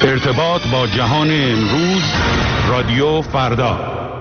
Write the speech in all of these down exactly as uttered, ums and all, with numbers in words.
ارتباط با جهان امروز، رادیو فردا.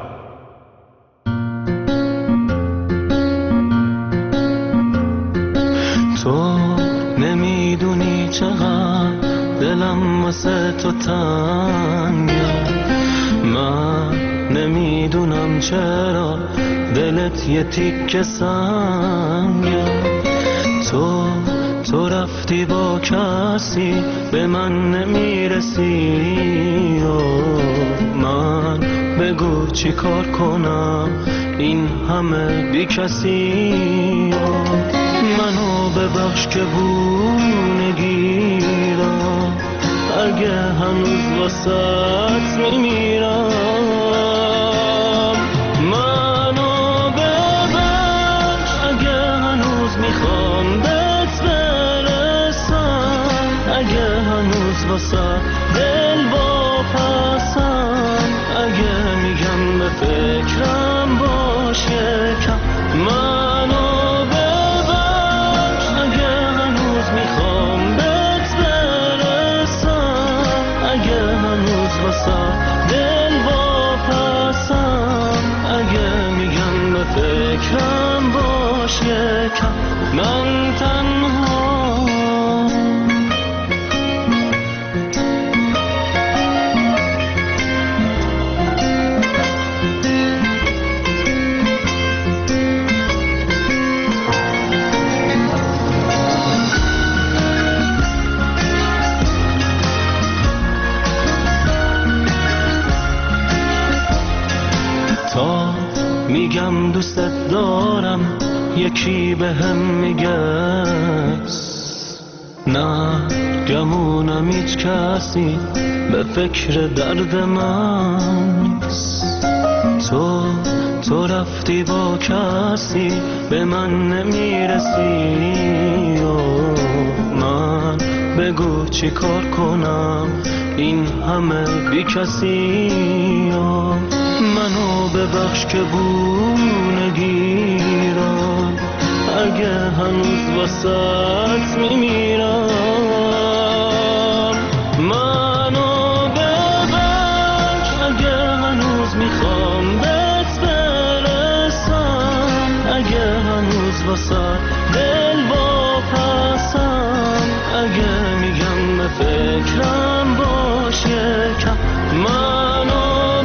تو نمیدونی چقدر دلم واسه تو تنگه، من نمیدونم چرا دلت یه تیکه سنگه. تو تو رفتی با کسی به من نمیرسی، من بگو چی کار کنم این همه بی کسی. منو ببخش که بو نگیرم، اگه هنوز واسط میمیرم. منو ببخش اگه هنوز میخوام بهت برسم، اگه هنوز واسط دل واپسم، اگه میگم به فکرم باش یکم. منو ببخش اگه هنوز میخوام بهت برسم، اگه هنوز واسط دل واپسم، اگه میگم به فکرم باش یکم. من تنها میگم دوستت دارم، یکی به هم میگه نه، گمونم هیچ کسی به فکر درد من نیست. تو تو رفتی با کسی به من نمیرسی، من بگو چی کار کنم این همه بی کسی. منو ببخش که بو نگیرم، اگه هنوز واسط میمیرم. منو ببخش اگه هنوز میخوام بهت برسم، اگه هنوز واسط دل واپسم، اگه میگم به فکرم باش یکم. منو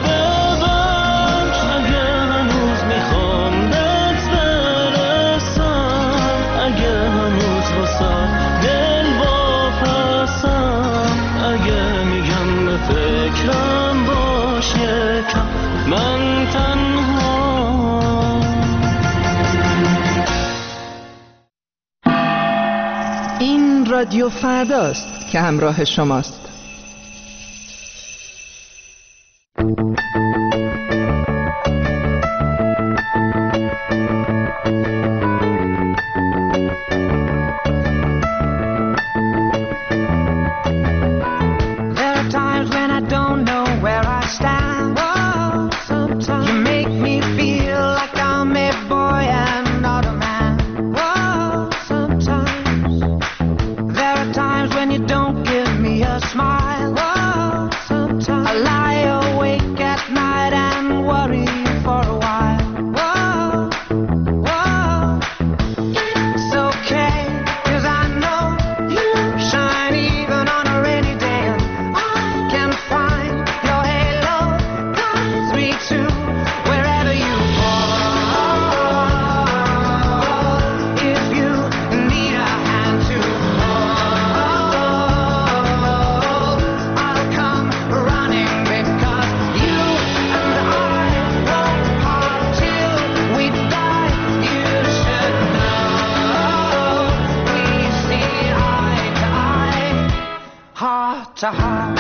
فکرم باش یکم. من تنها این رادیو فرداست که همراه شماست. to heart.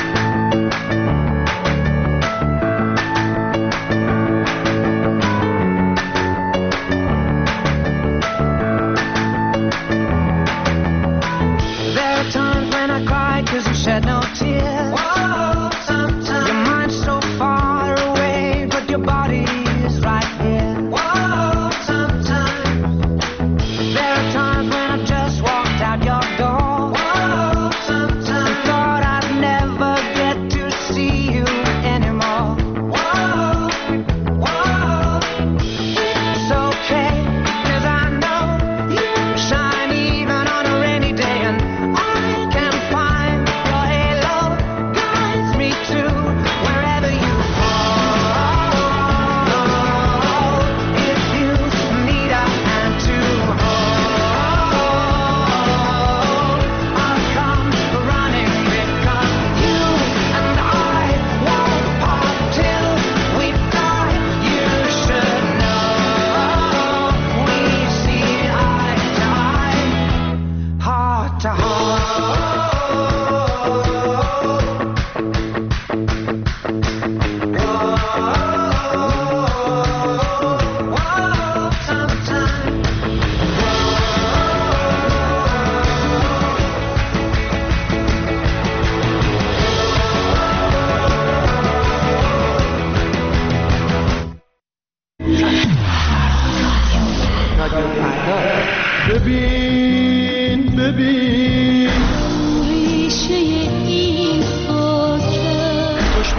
There are times when I cry 'cause you shed no tears. Whoa, sometimes your mind's so far away, but your body is right here. Whoa, sometimes there are times when I've just walked out your door. Whoa, sometimes and thought I'd never get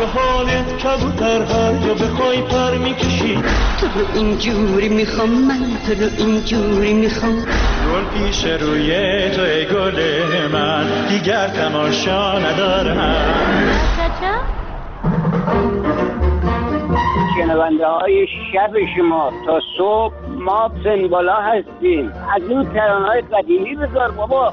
به حالت کبوتر هر جا بخوای پر میکشی. تو رو اینجوری میخوام من، تو رو اینجوری میخوام. گل پیش روی تو ای گل من، دیگر تماشا ندارم. شنونده های شب شما تا صبح ما سنبالا هستیم. از اون ترانه های قدیمی بذار بابا.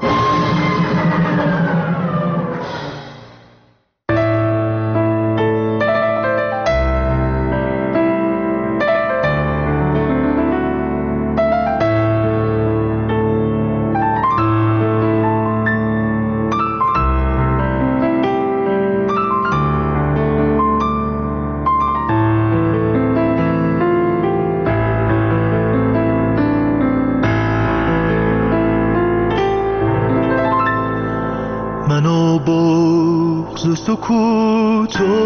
سکوت و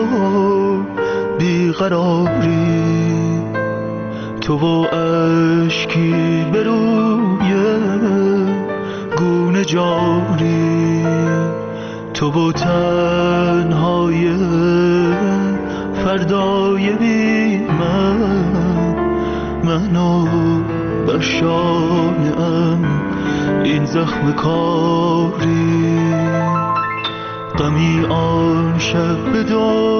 بیقراری، تو و اشکی به روی گونه جاری، تو و تنهای فردای بی من، منو بر شانه‌ام این زخم کاری. غمی آن شب به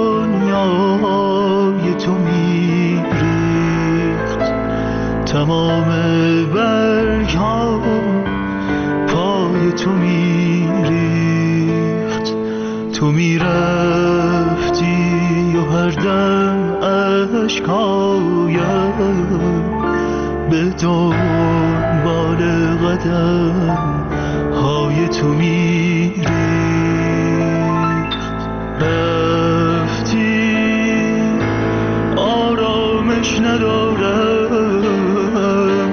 دنیای تو میریخت، تمام برگ ها پای تو میریخت. تو میرفتی و هر دم اشکایم به دنبال قدم های تو میریخت. رفتی آرامش ندارم،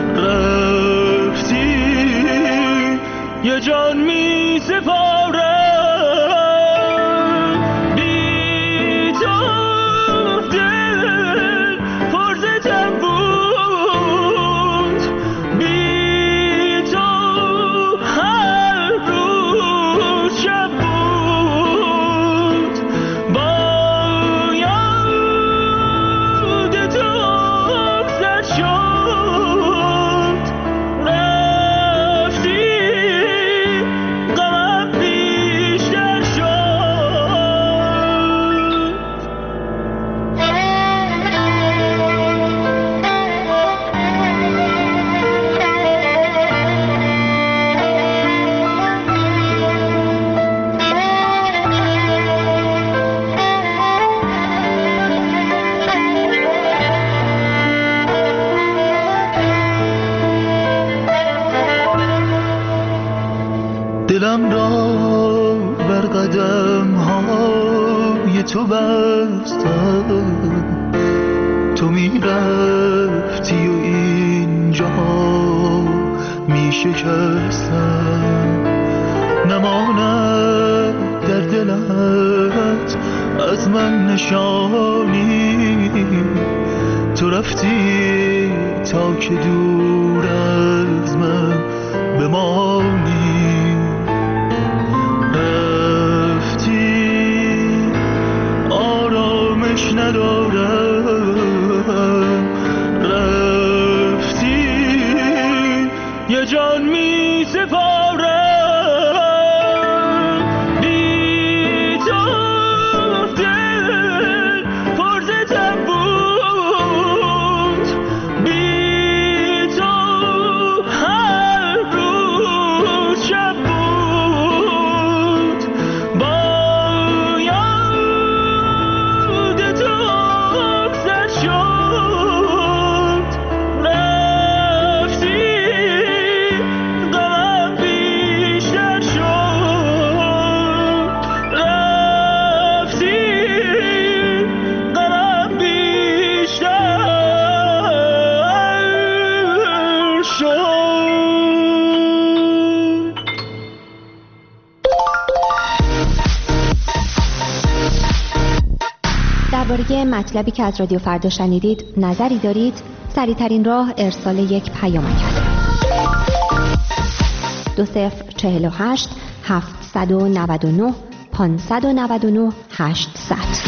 رفتی یه جان می سپارم. بی تو دل پرزتم بود، بی تو هر روز شب بود. دلم را بر قدم های تو بستم، تو می رفتی و اینجا می شکستم. نماند در دلت از من نشانی، تو رفتی تا که دور از من بمانی. ندارم، رفتی یه جان می سپارم. بی تو دل پرزتم بود، بی تو هر روز شب بود. با درباره مطلبی که از رادیو فردا شنیدید نظری دارید؟ سریع‌ترین راه ارسال یک پیامک است. دو صفر چهل و هشت هفتصد و نود و نه پانصد و نود و نه هشتصد.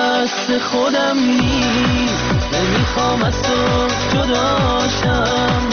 خودم نیست، نمیخوام از تو جدا شم.